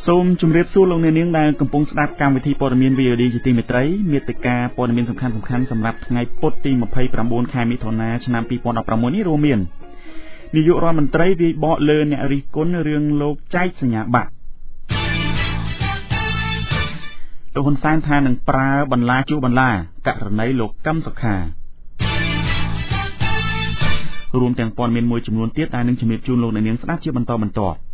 សូមជម្រាបសួរលោកអ្នកនាងដែលកំពុងស្ដាប់កម្មវិធីព័ត៌មាន VOD ជាទីមេត្រីមាតិកាព័ត៌មានសំខាន់ៗសម្រាប់ថ្ងៃពុធទី29ខែមិថុនាឆ្នាំ2016នេះរួមមាននាយករដ្ឋមន្ត្រីវាយបកលើអ្នករិះគន់រឿងលោកចែកសញ្ញាបត្រលោកហ៊ុនសែនថានឹងប្រើបន្លាជួសបន្លាករណីលោកកឹមសុខារួមទាំងព័ត៌មានមួយចំនួនទៀតដែលនឹងជម្រាបជូនលោកអ្នកនាងស្ដាប់ជាបន្តបន្ទាប់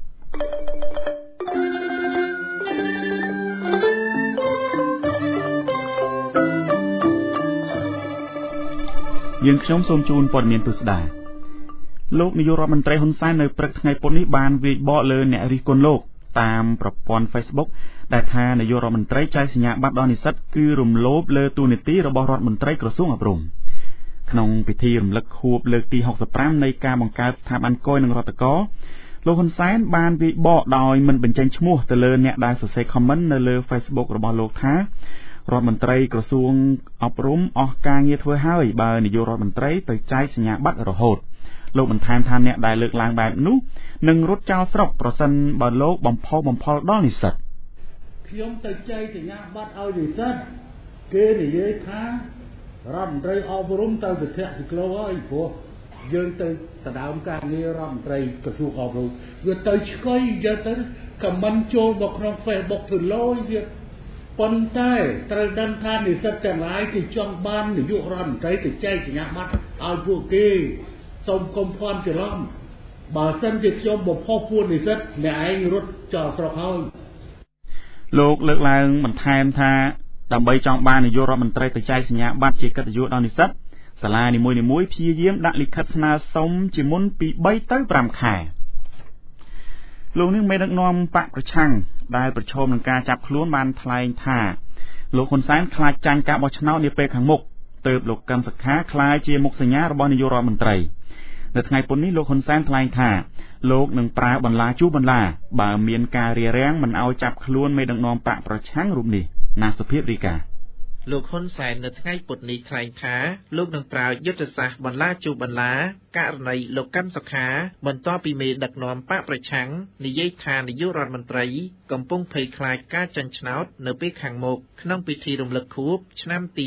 យើងខ្ញុំសូមជូនព័ត៌មានពិស្ដាលោកនាយករដ្ឋមន្ត្រីហ៊ុនសែននៅព្រឹកថ្ងៃពុធនេះបានវាយបកលើអ្នករិះគន់លោកតាមប្រព័ន្ធ Facebook ដែលថានាយករដ្ឋមន្ត្រីចែកសញ្ញាបត្រដល់និស្សិតគឺរំលោភលើទូនាទីរបស់រដ្ឋមន្ត្រីក្រសួងអប់រំក្នុងពិធីរំលឹកខួបលើកទី65នៃការបង្កើតស្ថាប័នគយនឹងរដ្ឋកោលោកហ៊ុនសែនបានវាយបកដោយមិនបញ្ចេញឈ្មោះទៅលើអ្នកដែលសរសេរ comment នៅលើ Facebook របស់លោកថារដ្ឋមន្ត្រីក្រសួងអប់រំអស់ការងារធ្វើហើយបើនាយករដ្ឋមន្ត្រីទៅចែកសញ្ញាបត្ររហូតលោកបន្ថែមថាអ្នកដែលលើកឡើងបែបនោះនឹងរត់ចោលស្រុកប្រសិនបើលោកបំផុសបំផុលដល់និស្សិតខ្ញុំទៅចែកសញ្ញាបត្រឲ្យនិស្សិតគេនិយាយថារដ្ឋមន្ត្រីអប់រំទៅទៅធាក់ទីក្លោហើយព្រោះយើងទៅដណ្ដើមការងាររដ្ឋមន្ត្រីក្រសួងអប់រំវាទៅឆ្កុយយកទៅខមមិនចូលមកក្នុង Facebook ទៅលយវាប៉ុន្តែត្រូវដឹងថានិស្សិតទាំងឡាយគឺចង់បាននាយករដ្ឋមន្ត្រីទៅចែកសញ្ញាបត្រឲ្យពួកគេសូមកុំភ័ន្តច្រឡំបើសិនជាខ្ញុំបំផុសពួកនិស្សិតអ្នកឯងរត់ចោលស្រុកហើយលោកលើកឡើងបន្ថែមថាដើម្បីចង់បាននាយករដ្ឋមន្ត្រីទៅចែកសញ្ញាបត្រជាកិត្តិយសដល់និស្សិតសាលានីមួយៗព្យាយាមដាក់លិខិតស្នើសុំជាមុនពី3ទៅ5ខែលោកនាងមេដឹកនាំបកប្រឆាំងដែលប្រឈមនឹងការចាប់ខ្លួនបានថ្លែងថាលោកហ៊ុនសែនខ្លាចចាញ់ការបោះឆ្នោតនាពេលខាងមុខទើបលោកកឹមសុខាខ្លាចជាមុខសញ្ញារបស់នាយករដ្ឋមន្ត្រីនៅថ្ងៃពុធនេះលោកហ៊ុនសែនថ្លែងថាលោកនឹងប្រើបន្លាជួសបន្លាបើមានការរារាំងមិនឲ្យចាប់ខ្លួនមេដឹកនាំបកប្រឆាំងរូបនេះណាសុភាពរីកាលោកហ៊ុនសែននៅថ្ងៃពុធនេះថ្លែងថាលោកនឹងប្រើយុទ្ធសាស្ត្របន្លាជួសបន្លាករណីលោកកឹមសុខាបន្ទាប់ពីមេដឹកនាំបកប្រឆាំងនិយាយថានាយករដ្ឋមន្ត្រីកំពុងភ័យខ្លាចការចាញ់ឆ្នោតនៅពេលខាងមុខក្នុងពិធីរំលឹកខួបឆ្នាំទី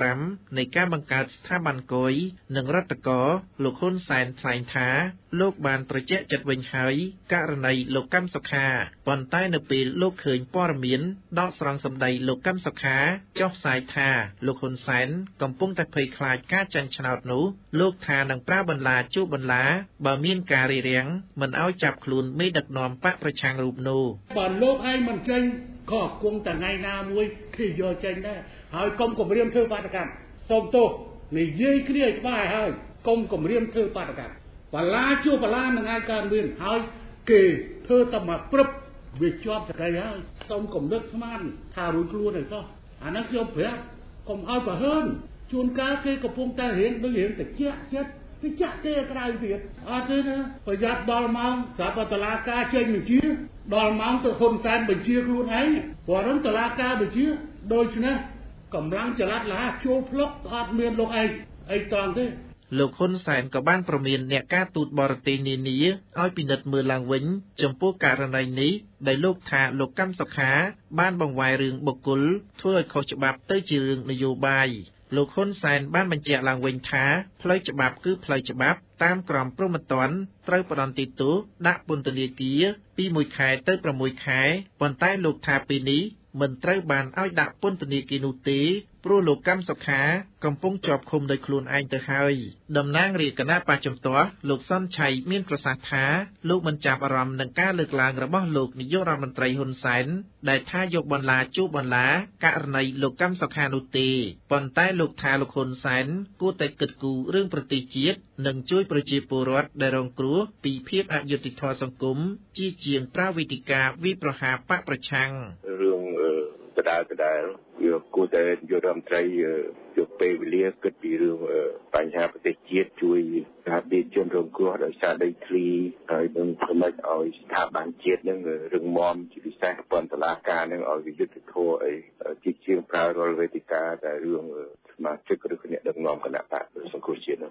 65នៃការបង្កើតស្ថាប័នគយនិងរដ្ឋកោលោកហ៊ុនសែនថ្លែងថាលោកបានត្រជាក់ចិត្តវិញហើយករណីលោកកឹមសុខាប៉ុន្តែនៅពេលលោកឃើញព័ត៌មានដកស្រង់សម្ដីលោកកឹមសុខាចុះផ្សាយថាលោកហ៊ុនសែនកំពុងតែភ័យខ្លាចការចាញ់ឆ្នោតនោះលោកថានឹងប្រើបន្លាជួបបន្លាបើមានការរារាំងមិនឲ្យចាប់ខ្លួនមេដឹកនាំបកប្រឆាំងរូបនោះបើលោកឯងមិនចេញក៏គង់តែថ្ងៃណាមួយគេយកចេញដែរហើយកុំគម្រាមធ្វើបាតកម្មសូមទោសនិយាយគ្នាច្បាស់ហើយកុំគម្រាមធ្វើបាតកម្មបន្លាជួបបន្លានឹងអាចកើតមានហើយគេធ្វើតែមកព្រឹបវាជាប់សក្តិហើយសូមគំនិតស្មានថារួចខ្លួនហើយសោះអានេះខ្ញុំប្រាប់កុំឲ្យប្រហើនជួនកាលគេកំពុងតែរៀនដូចរៀនតិចចិត្តទៅចាក់ទេក្រៅទៀតអត់ទេណាប្រយ័ត្នដល់ម៉ោងស្រាប់តែតុលាការចេញបញ្ជាដល់ម៉ោងទៅហ៊ុនសែនបញ្ជាខ្លួនឯងព្រោះហ្នឹងតុលាការបញ្ជាដូច្នេះកម្លាំងចល័តលាចូលផ្លុកអត់មានលោកឯងអីត្រង់ទេលោកហ៊ុនសែនក៏បានប្រមានអ្នកការទូតបរទេសនានាឲ្យពិនិត្យមើលឡើងវិញចំពោះករណីនេះដែលលោកថាលោកកឹមសុខាបានបង្វែររឿងបុគ្គលធ្វើឲ្យខុសច្បាប់ទៅជារឿងនយោបាយលោកហ៊ុនសែនបានបញ្ជាក់ឡើងវិញថាផ្លូវច្បាប់គឺផ្លូវច្បាប់តាមក្រមព្រហ្មទណ្ឌត្រូវផ្តន្ទាទោសដាក់ពន្ធនាគារពី1ខែទៅ6ខែប៉ុន្តែលោកថាពេលនេះមិនត្រូវបានឲ្យដាក់ពន្ធនាគារនោះទេព្រោះលោកកឹមសុខាកំពុងជាប់ឃុំដោយខ្លួនឯងទៅហើយតំណាងរាជគណៈបច្ចុប្បន្នលោកសុនឆៃមានប្រសាសន៍ថាលោកមិនចាប់អារម្មណ៍នឹងការលើកឡើងរបស់លោកនាយករដ្ឋមន្ត្រីហ៊ុនសែនដែលថាយកបន្លាជួបបន្លាករណីលោកកឹមសុខានោះទេប៉ុន្តែលោកថាលោកហ៊ុនសែនគួរតែគិតគូររឿងប្រទេសជាតិនិងជួយប្រជាពលរដ្ឋដែលរងគ្រោះពីភាពអយុត្តិធម៌សង្គមជាងប្រើវិធីការវាយប្រហារបកប្រឆាំងរឿងដដែលយកគួរតែយករដ្ឋមន្ត្រីយកពេលវេលាគិតពីរឿងបញ្ហាប្រទេសជាតិជួយសហជីវជនរងគ្រោះដោយសារដីធ្លីហើយនឹងធ្វើម៉េចឲ្យស្ថាប័នជាតិនឹងរឹងមាំជាពិសេសប៉ុន្តែតុលាការនឹងឲ្យយុត្តិធម៌អីជាងប្រើរាល់វេទិកាតែរឿងសមាជិកឬអ្នកដឹកនាំគណៈបកសង្គ្រោះជាតិនោះបាទ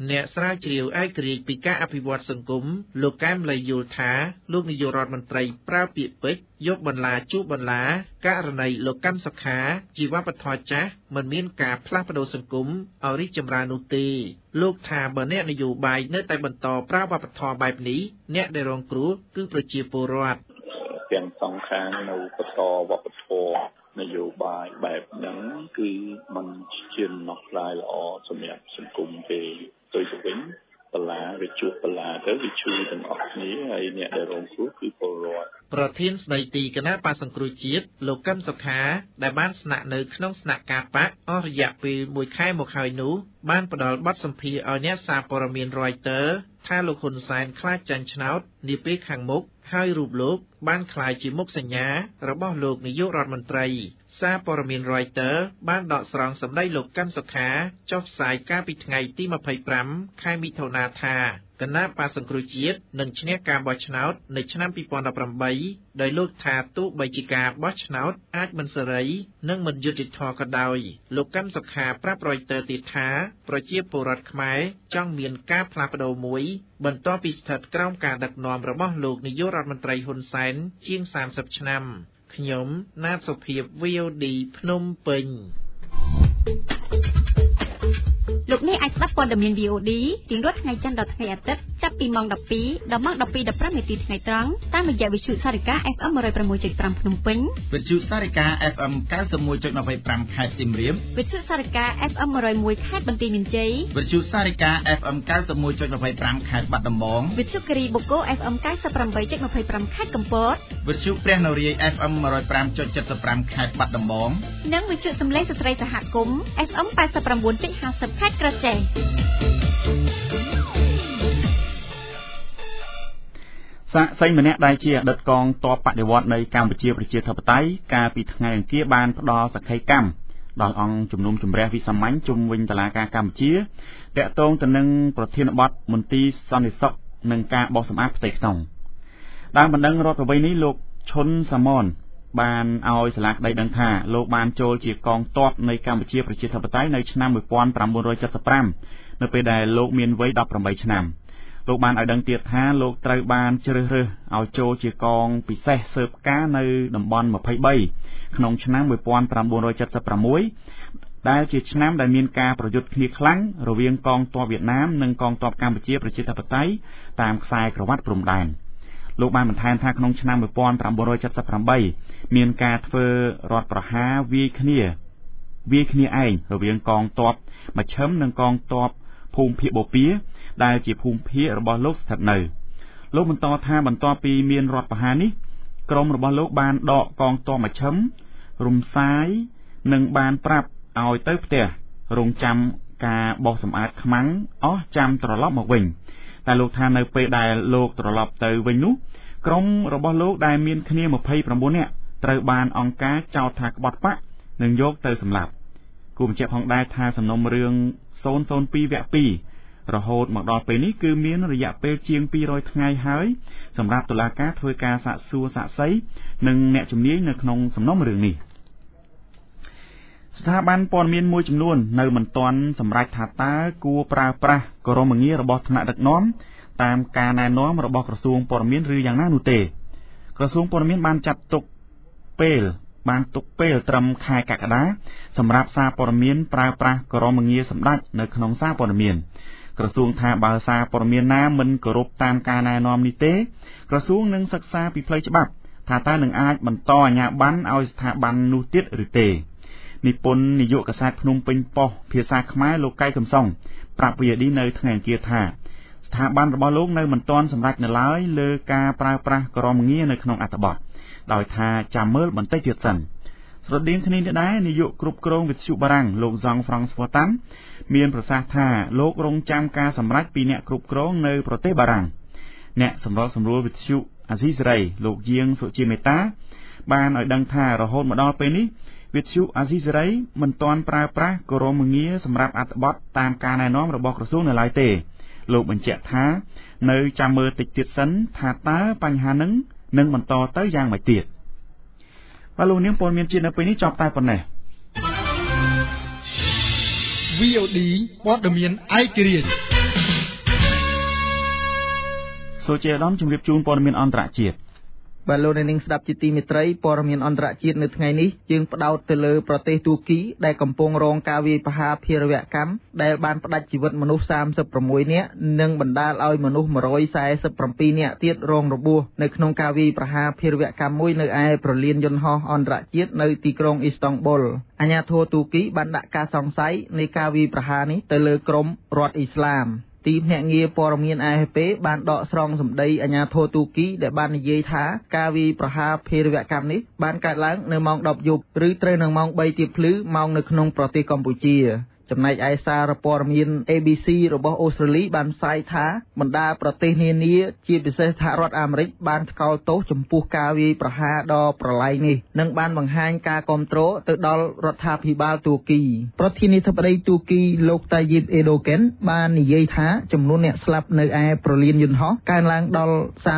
អ្នកស្រាវជ្រាវឯករាជ្យពីការអភិវឌ្ឍសង្គមលោកកែមលីយល់ថាលោកនាយករដ្ឋមន្ត្រីប្រើពាក្យពេចន៍យកបន្លាជួបបន្លាករណីលោកកម្មសុខាជីវបធរចាស់មិនមានការផ្លាស់ប្ដូរសង្គមឲ្យរីកចម្រើននោះទេលោកថាបើអ្នកនយោបាយនៅតែបន្តប្រើវប្បធម៌បែបនេះអ្នកដែលរងគ្រោះគឺប្រជាពលរដ្ឋទាំងសងខាងនៅបន្តវប្បធម៌នយោបាយបែបហ្នឹងគឺมันជាដំណោះស្រាយល្អសម្រាប់សង្គមទេទៅវិញបលាវាជួបបលាទៅវាជួយទាំងអស់គ្នាហើយអ្នកដែលរងគ្រោះគឺពលរដ្ឋប្រធានស្ដីទីគណៈបក្សសង្គ្រោះជាតិលោកកឹមសុខាដែលបានស្នាក់នៅក្នុងស្នាក់ការបកអស់រយៈពេល1ខែមកហើយនោះបានផ្ដល់បទសម្ភាសន៍ឲ្យអ្នកសារព័ត៌មាន Reuters ថាលោកហ៊ុនសែនខ្លាចចាញ់ឆ្នោតនាពេលខាងមុខហើយរូបលោកបានក្លាយជាមុខសញ្ញារបស់លោកនាយករដ្ឋមន្ត្រីសារព័ត៌មាន Reuters បានដកស្រង់សម្ដីលោកកឹមសុខាចុះផ្សាយកាលពីថ្ងៃទី25ខែមិថុនាថាគណៈបក្សសង្គ្រោះជាតិនឹងឈ្នះការបោះឆ្នោតនៅឆ្នាំ2018ដោយលោកថាទោះបីជាការបោះឆ្នោតអាចមិនសេរីនិងមិនយុត្តិធម៌ក៏ដោយលោកកឹមសុខាប្រាប់ Reuters ទៀតថាប្រជាពលរដ្ឋខ្មែរចង់មានការផ្លាស់ប្ដូរមួយបន្ទាប់ពីស្ថិតក្រោមការដឹកនាំរបស់លោកនាយករដ្ឋមន្ត្រីហ៊ុនសែនជាង30ឆ្នាំខ្ញុំណាតសុភាព VOD ភ្នំពេញលោកអ្នកអាចស្ដាប់ព័ត៌មាន VOD រៀងរាល់ថ្ងៃច័ន្ទដល់ថ្ងៃអាទិត្យចាប់ពីម៉ោង 12 ដល់ម៉ោង 12:15 នាទីថ្ងៃត្រង់តាមរយៈវិទ្យុសារិកា FM 106.5 ភ្នំពេញវិទ្យុសារិកា FM 91.25 ខេត្តសៀមរាបវិទ្យុសារិកា FM 101 ខេត្តបន្ទាយមានជ័យវិទ្យុសារិកា FM 91.25 ខេត្តបាត់ដំបងវិទ្យុគិរីបូកូ FM 98.25 ខេត្តកំពតវិទ្យុព្រះនរាយ FM 105.75 ខេត្តបាត់ដំបងនិងវិទ្យុសំឡេងស្ត្រីសហគមន៍ FM 89.50 ខេត្តក្រចេះសាកសីម្នាក់ដែលជាអតីតកងទ័ពបដិវត្តនៃកម្ពុជាប្រជាធិបតេយ្យកាលពីថ្ងៃអង្គារបានផ្ដល់សក្ខីកម្មដល់អង្គជំនុំជម្រះវិសាមញ្ញជុំវិញតុលាការកម្ពុជាតាក់ទងទៅនឹងប្រធានបទមន្ទីរសន្តិសុខនិងការបោសសម្អាតផ្ទៃក្នុងដើមបណ្ដឹងរដ្ឋប្រវេណនេះលោកឈុនសាមនបានឲ្យសាលាក្តីដឹងថាលោកបានចូលជាកងទ័ពនៃកម្ពុជាប្រជាធិបតេយ្យនៅឆ្នាំ1975នៅពេលដែលលោកមានវ័យ18ឆ្នាំលោកបានឲ្យដឹងទៀតថាលោកត្រូវបានជ្រើសរើសឲ្យចូលជាកងពិសេសស៊ើបការនៅតំបន់23ក្នុងឆ្នាំ1976ដែលជាឆ្នាំដែលមានការប្រយុទ្ធគ្នាខ្លាំងរវាងកងទ័ពវៀតណាមនិងកងទ័ពកម្ពុជាប្រជាធិបតេយ្យតាមខ្សែក្រវ៉ាត់ព្រំដែនលោកបានបន្ថែមថាក្នុងឆ្នាំ1978មានការធ្វើរដ្ឋប្រហារវាយគ្នាឯងរវាងកងទ័ពមជ្ឈិមនិងកងទ័ពភូមិភាគបូព៌ាដែលជាភូមិភាគរបស់លោកស្ថិតនៅលោកបន្តថាបន្ទាប់ពីមានរដ្ឋប្រហារនេះក្រុមរបស់លោកបានដកកងទ័ពមជ្ឈិមរំសាយនិងបានប្រាប់ឲ្យទៅផ្ទះរងចាំការបោសសម្អាតខ្មាំងអស់ចាំត្រឡប់មកវិញតែលោកថានៅពេលដែលលោកត្រឡប់ទៅវិញនោះក្រុមរបស់លោកដែលមានគ្នា29នាក់ត្រូវបានអង្គការចោទថាក្បត់បកនិងយកទៅសម្លាប់គូបញ្ជាក់ផងដែរថាសំណុំរឿង002 វគ្គ 2រហូតមកដល់ពេលនេះគឺមានរយៈពេលជាង200ថ្ងៃហើយសម្រាប់តុលាការធ្វើការសាកសួរសាក្សីនិងអ្នកជំនាញនៅក្នុងសំណុំរឿងនេះស្ថាប័នព័ត៌មានមួយចំនួននៅមិនទាន់សម្រេចថាតើគួរប្រើប្រាស់ក្រមងាររបស់ថ្នាក់ដឹកនាំតាមការណែនាំរបស់ក្រសួងព័ត៌មានឬយ៉ាងណានោះទេក្រសួងព័ត៌មានបានចាត់ទុកពេលត្រឹមខែកក្កដាសម្រាប់សារព័ត៌មានប្រើប្រាស់ក្រមងារសម្ដេចនៅក្នុងសារព័ត៌មានក្រសួងថាបើសារព័ត៌មានណាមិនគោរពតាមការណែនាំនេះទេក្រសួងនឹងសិក្សាពីផ្លូវច្បាប់ថាតើនឹងអាចបន្តអាជ្ញាប័ណ្ណឲ្យស្ថាប័ននោះទៀតឬទេនិពន្ធនាយកកាសែតភ្នំពេញប៉ុស្តិ៍ភាសាខ្មែរលោកកៃកំសុងប្រាប់ VOD នៅថ្ងៃអង្គារថាស្ថាប័នរបស់លោកនៅមិនទាន់សម្រេចនៅឡើយលើការប្រើប្រាស់ក្រមងារនៅក្នុងអត្ថបទដោយថាចាំមើលបន្តិចទៀតសិនស្រដៀងគ្នានេះដែរនាយកគ្រប់គ្រងវិទ្យុបារាំងលោកហ្សង់ហ្វ្រង់ស្វ៉ាតាន់មានប្រសាសន៍ថាលោករងចាំការសម្រេចពីអ្នកគ្រប់គ្រងនៅប្រទេសបារាំងអ្នកសម្របសម្រួលវិទ្យុអាស៊ីសេរីលោកយាងសុជាមេតាបានឲ្យដឹងថារហូតមកដល់ពេលនេះវិទ្យុអាស៊ីសេរីមិនទាន់ប្រើប្រាស់ក្រមងារសម្រាប់អត្ថបទតាមការណែនាំរបស់ក្រសួងនៅឡើយទេលោកបញ្ជាក់ថានៅចាំមើលតិចទៀតសិនថាតើបញ្ហានឹងនឹងបន្តទៅយ៉ាងម៉េចទៀតបាទលោកនាងព័ត៌មានជាតិនៅពេលនេះចប់តែប៉ុណ្ណេះ VOD ព័ត៌មានឯករាជ្យសូជាដំជម្រាបជូនព័ត៌មានអន្តរជាតិបាទលោកអ្នកនាងស្ដាប់ជាទីមេត្រីព័ត៌មានអន្តរជាតិនៅថ្ងៃនេះយើងផ្ដោតទៅលើប្រទេសទួរគីដែលកំពុងរងការវាយប្រហារភេរវកម្មដែលបានផ្តាច់ជីវិតមនុស្ស36នាក់និងបណ្ដាលឲ្យមនុស្ស147នាក់ទៀតរងរបួសនៅក្នុងការវាយប្រហារភេរវកម្មមួយនៅឯប្រលានយន្តហោះអន្តរជាតិនៅទីក្រុងអ៊ីស្តង់ប៊ុលអាជ្ញាធរទួរគីបានដាក់ការសង្ស័យនៃការវាយប្រហារនេះទៅលើក្រុមរដ្ឋអ៊ីស្លាមទីភ្នាក់ងារព័ត៌មាន AFP បានដកស្រង់សម្ដីអាជ្ញាធរទួរគីដែលបាននិយាយថាការវាយប្រហារភេរវកម្មនេះបានកើតឡើងនៅម៉ោង 10 យប់ឬត្រូវនឹងម៉ោង 3 ទៀបភ្លឺម៉ោងនៅក្នុងប្រទេសកម្ពុជាចំណែកឯសារព័ត៌មាន ABC របស់អូស្ត្រាលីបានផ្សាយថាបណ្ដាប្រទេសនានាជាពិសេសសហរដ្ឋអាមេរិកបានថ្កោលទោសចំពោះការវាយប្រហារដ៏ប្រឡែងនេះនិងបានបង្ហាញការគាំទ្រទៅដល់រដ្ឋាភិបាលទួរគីប្រធានាធិបតីទួរគីលោកតាយីបអេដូកែនបាននិយាយថាចំនួនអ្នកស្លាប់នៅឯប្រលានយន្តហោះកើនឡើងដល់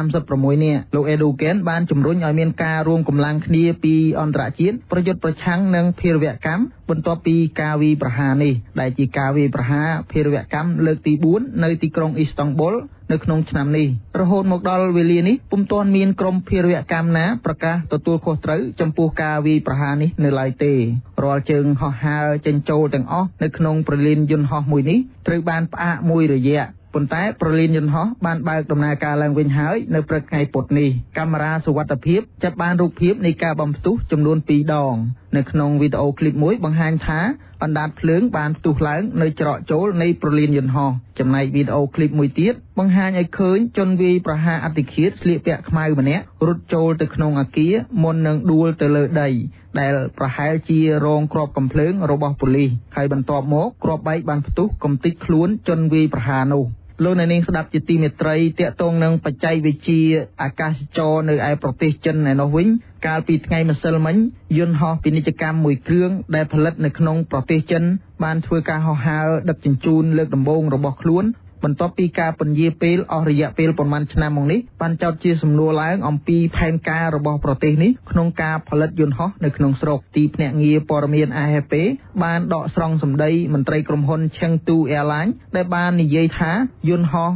36នាក់លោកអេដូកែនបានជំរុញឲ្យមានការរួមកម្លាំងគ្នាពីអន្តរជាតិប្រយុទ្ធប្រឆាំងនឹងភេរវកម្មបន្ទាប់ពីការវាយប្រហារនេះដែលជាការវាយប្រហារភេរវកម្មលើកទី4នៅទីក្រុងអ៊ីស្តង់ប៊ុលនៅក្នុងឆ្នាំនេះរហូតមកដល់វេលានេះពុំទាន់មានក្រុមភេរវកម្មណាប្រកាសទទួលខុសត្រូវចំពោះការវាយប្រហារនេះនៅឡើយទេរាល់ជើងហោះហើរចេញចូលទាំងអស់នៅក្នុងប្រលានយន្តហោះមួយនេះត្រូវបានផ្អាកមួយរយៈប៉ុន្តែប្រលានយន្តហោះបានបើកដំណើរការឡើងវិញហើយនៅព្រឹកថ្ងៃពុធនេះកាមេរ៉ាសុវត្ថិភាពចាប់បានរូបភាពនៃការបំផ្ទុះចំនួន2ដងនៅក្នុងវីដេអូឃ្លីបមួយបង្ហាញថាអណ្ដាតភ្លើងបានផ្ទុះឡើងនៅច្រកចូលនៃប្រលានយន្តហោះចំណែកវីដេអូឃ្លីបមួយទៀតបង្ហាញឲ្យឃើញជនវាយប្រហារអតិឃាតស្លៀកពាក់ខ្មៅម្នាក់រត់ចូលទៅក្នុងអគារមុននឹងដួលទៅលើដីដែលប្រហែលជារងគ្រាប់កាំភ្លើងរបស់ប៉ូលីសហើយបន្ទាប់មកគ្រាប់បែកបានផ្ទុះកំទេចខ្លួនជនវាយប្រហារនោះលោកអ្នកនាងស្ដាប់ជាទីមេត្រីតាក់ទងនឹងបច្ចេកវិទ្យាអាកាសចរនៅឯប្រទេសចិនឯនោះវិញកាលពីថ្ងៃម្សិលមិញយន្តហោះពាណិជ្ជកម្មមួយគ្រឿងដែលផលិតនៅក្នុងប្រទេសចិនបានធ្វើការហោះហើរដឹកជញ្ជូនលើកដំបូងរបស់ខ្លួនបន្ទាប់ពីការពន្យាពេលអស់រយៈពេលប្រមាណឆ្នាំមកនេះបានចោទជាសំណួរឡើងអំពីផែនការរបស់ប្រទេសនេះក្នុងការផលិតយន្តហោះនៅក្នុងស្រុកទីភ្នាក់ងារព័ត៌មាន AFP បានដកស្រង់សម្ដីមន្ត្រីក្រុមហ៊ុន Chengdu Airlines ដែលបាននិយាយថាយន្តហោះ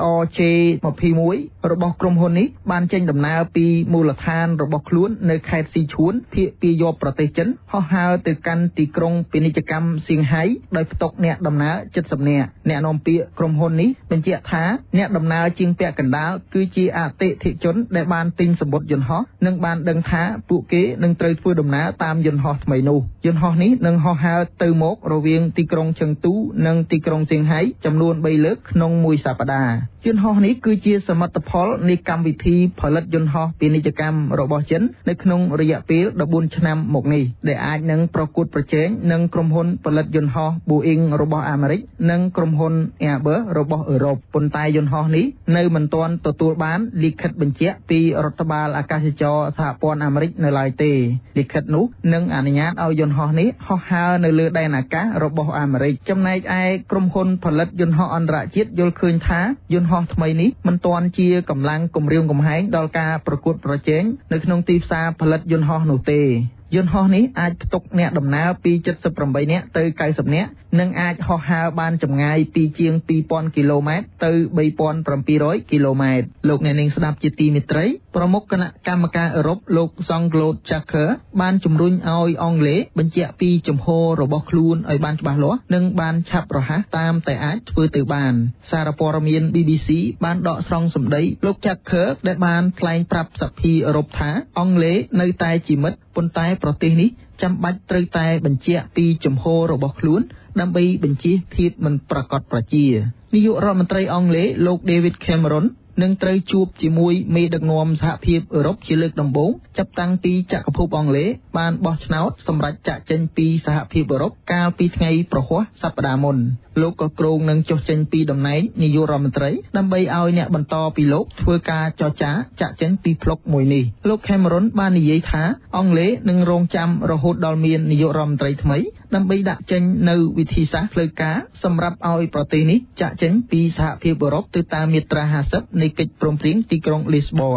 ARJ21 របស់ក្រុមហ៊ុននេះបានចេញដំណើរពីមូលដ្ឋានរបស់ខ្លួននៅខេត្តស៊ីឈួនភាគពាយ័ព្យប្រទេសចិនហោះហើរទៅកាន់ទីក្រុងពាណិជ្ជកម្មសៀងហៃដោយផ្ទុកអ្នកដំណើរ70នាក់អ្នកនាំពាក្យក្រុមហ៊ុនបញ្ជាក់ថាអ្នកដំណើរជាងពាក់កណ្ដាលគឺជាអតិថិជនដែលបានទិញសំបុត្រយន្តហោះនិងបានដឹងថាពួកគេនឹងត្រូវធ្វើដំណើរតាមយន្តហោះថ្មីនោះយន្តហោះនេះនឹងហោះហើរទៅមករវាងទីក្រុងជឹងទូនិងទីក្រុងសៀងហៃចំនួន3លើកក្នុងមួយសប្តាហ៍យន្តហោះនេះគឺជាសមិទ្ធផលនៃកម្មវិធីផលិតយន្តហោះពាណិជ្ជកម្មរបស់ចិននៅក្នុងរយៈពេល14ឆ្នាំមកនេះដែលអាចនឹងប្រកួតប្រជែងនឹងក្រុមហ៊ុនផលិតយន្តហោះ Boeing របស់អាមេរិកនិងក្រុមហ៊ុន Airbus របស់អឺរ៉ុបប៉ុន្តែយន្តហោះនេះនៅមិនទាន់ទទួលបានលិខិតបញ្ជាក់ពីរដ្ឋបាលអាកាសចរសហព័ន្ធអាមេរិកនៅឡើយទេលិខិតនោះនឹងអនុញ្ញាតឲ្យយន្តហោះនេះហោះហើរនៅលើដែនអាកាសរបស់អាមេរិកចំណែកឯក្រុមហ៊ុនផលិតយន្តហោះអន្តរជាតិយល់ឃើញថាយន្តហោះថ្មីនេះមិនទាន់ជាកម្លាំងគំរាមកំហែងដល់ការប្រកួតប្រជែងនៅក្នុងទីផ្សារផលិតយន្តហោះនោះទេយន្តហោះនេះអាចផ្ទុកអ្នកដំណើរពី78នាក់ទៅ90នាក់និងអាចហោះហើរបានចម្ងាយពីជាង2000គីឡូម៉ែត្រទៅ3700គីឡូម៉ែត្រលោកអ្នកនាងស្ដាប់ជាទីមេត្រីប្រមុខគណៈកម្មការអឺរ៉ុបលោក Jean-Claude Juncker បានជំរុញឲ្យអង់គ្លេសបញ្ជាក់ពីជំហររបស់ខ្លួនឲ្យបានច្បាស់លាស់និងបានឆាប់រហ័សតាមតែអាចធ្វើទៅបានសារព័ត៌មាន BBC បានដកស្រង់សម្ដីលោក Juncker ដែលបានថ្លែងប្រាប់សភាអឺរ៉ុបថាអង់គ្លេសនៅតែជាមិត្តប៉ុន្តែប្រទេសនេះចាំបាច់ត្រូវតែបញ្ជាក់ពីជំហររបស់ខ្លួនដើម្បីបញ្ជាភាពមិនប្រកបប្រជានាយករដ្ឋមន្ត្រីអង់គ្លេសលោក David Cameron នឹងត្រូវជួបជាមួយមេដឹកនាំសហភាពអឺរ៉ុបជាលើកដំបូងចាប់តាំងពីចក្រភពអង់គ្លេសបានបោះឆ្នោតសម្រាប់ចាក់ចេញពីសហភាពអឺរ៉ុបកាលពីថ្ងៃប្រហ័សសប្តាហ៍មុនលោកក៏គ្រោងនឹងចុះចេញពីតំណែងនាយករដ្ឋមន្ត្រីដើម្បីឲ្យអ្នកបន្តពីលោកធ្វើការចរចាចាក់ចេញពីផ្លុកមួយនេះលោក Cameron បាននិយាយថាអង់គ្លេសនឹងរងចាំរហូតដល់មាននាយករដ្ឋមន្ត្រីថ្មីដើម្បីដាក់ចេញនៅវិធីសាស្ត្រផ្លូវការសម្រាប់ឲ្យប្រទេសនេះចាក់ចេញពីសហភាពអឺរ៉ុបទៅតាមមាត្រា50នៃកិច្ចព្រមព្រៀងទីក្រុងលីស្បន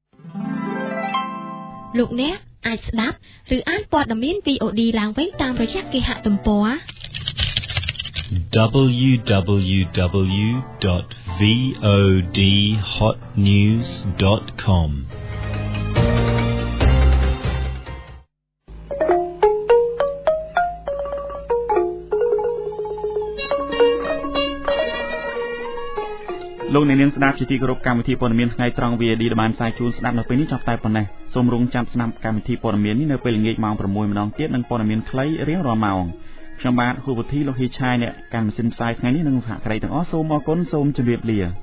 លោកអ្នកអាចស្ដាប់ឬអានព័ត៌មាន VOD ឡើងវិញតាមរយៈគេហទំព័រ www.voanews.com vodhotnews.com លោកអ្នកនាងស្ដាប់ជាទីគោរពកម្មវិធីព័ត៌មានថ្ងៃត្រង់ VOD ដែលបានផ្សាយជូនស្ដាប់នៅពេលនេះចប់តែប៉ុណ្ណេះសូមរងចាំស្ដាប់កម្មវិធីព័ត៌មាននេះនៅពេលល្ងាចម៉ោង 6 ម្ដងទៀតនិងព័ត៌មានខ្លីរៀងរាល់ម៉ោងខ្ញុំបាទហូបធីលោកហ៊ីឆាយអ្នកកាន់ម៉ាស៊ីនផ្សាយថ្ងៃនេះនិងសហការីទាំងអស់សូមអរគុណសូមជម្រាបលា